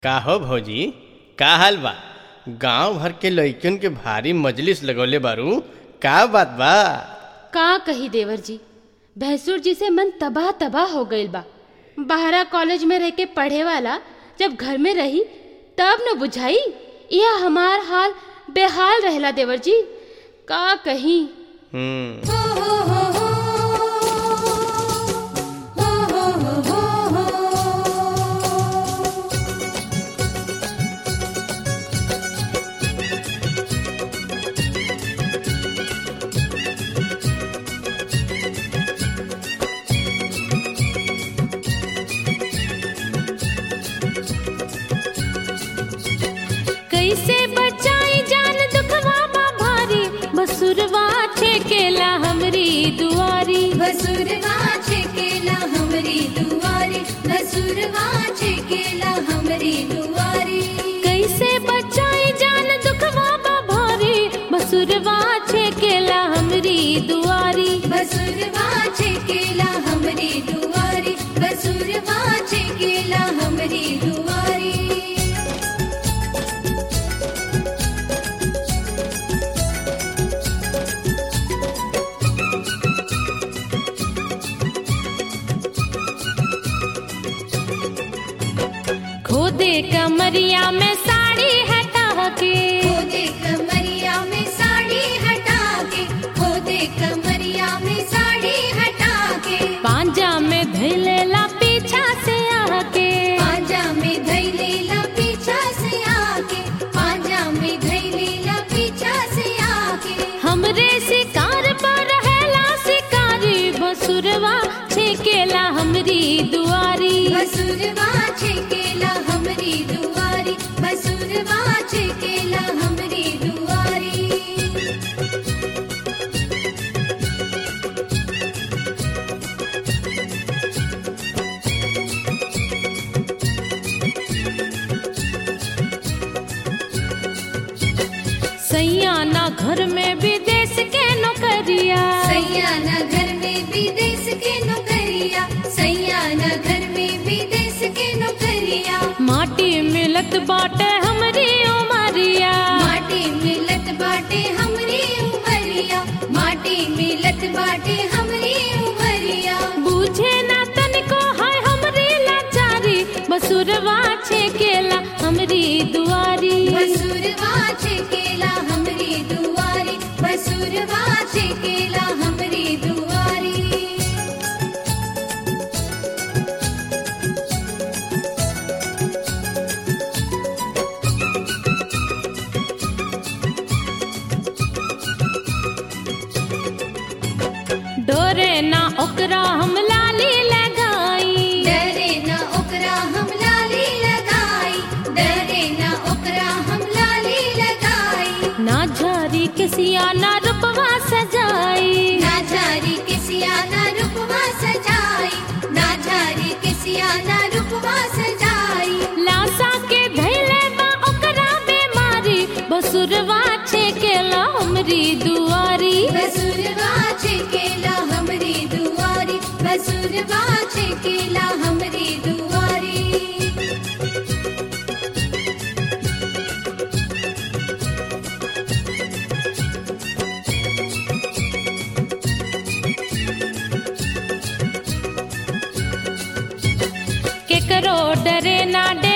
का हो भौजी, का हाल बा? गांव भर के लइकन के भारी मजलिस लगौले बारू, का बात बा? का कही देवर जी, भैंसुर जी से मन तबाह तबाह हो गईल बा। बाहरा कॉलेज में रह के पढ़े वाला जब घर में रही तब न बुझाई, यह हमार हाल बेहाल रहला देवर जी, का कही। कैसे बचाई जान दुखवा बा भारी, बसुरवा छेकेला हमरी दुआरी, बसुरवा छेकेला हमरी दुआरी, बसुरवा छेकेला हमरी दुआरी। कैसे बचाई जान दुखवा बा भारी, बसुरवा छेकेला हमरी दुआरी, बसुरवा छेकेला हमरी दुआरी, बसुरवा छेकेला हमरी दुआरी। खोदे कमरिया में साड़ी हटा के, खोदे कमरिया में साड़ी हटा के, खोदे कमरिया में साड़ी हटा के, पांजा में धैलेला पीछा से आके, पांजा में धैलेला पीछा से आके, पांजा में धैलेला पीछा से आके। हमरे शिकार पर रहेला शिकारी, बसुरवा छेकेला हमरी दुआरी, बसुरवा छेकेला हमरी दुआरी, बसुरवा छेकेला हमरी दुआरी। सैयाना घर में विदेश के नौकरिया, सैयाना घर में विदेश के नौकरिया, सैयाना घर में विदेश के नौकरिया। माटी मिलत बाटे हमरी उमरिया, माटी मिलत बाटे हमरी उमरिया, माटी मिलत बाटे हमरी उमरिया। बूझे ना तनिको है हमरी लाचारी, बसुरवा छेकेला हमरी दुआरी, बसुरवा छेकेला हमरी दुआरी, बसुरवा छेकेला हमरी दुआरी। डोरे ना ओकरा हम लाली लगाई, डरे ना ओकरा हम लाली लगाई, डरे ना ओकरा हम लाली लगाई। ना झारी किसिया ना रूपवा सजाई, ना झारी किसिया ना रूपवा सजाई, ना झारी किसिया ना रूपवा सजाई। लासा के धैले बा ओकरा बीमारी, बसुरवा छेकेला हमरी दुआरी, बसुरवा छेकेला हमरी दुआरी, बसुरवा छेकेला हमरी दुआरी। केकरो डरे ना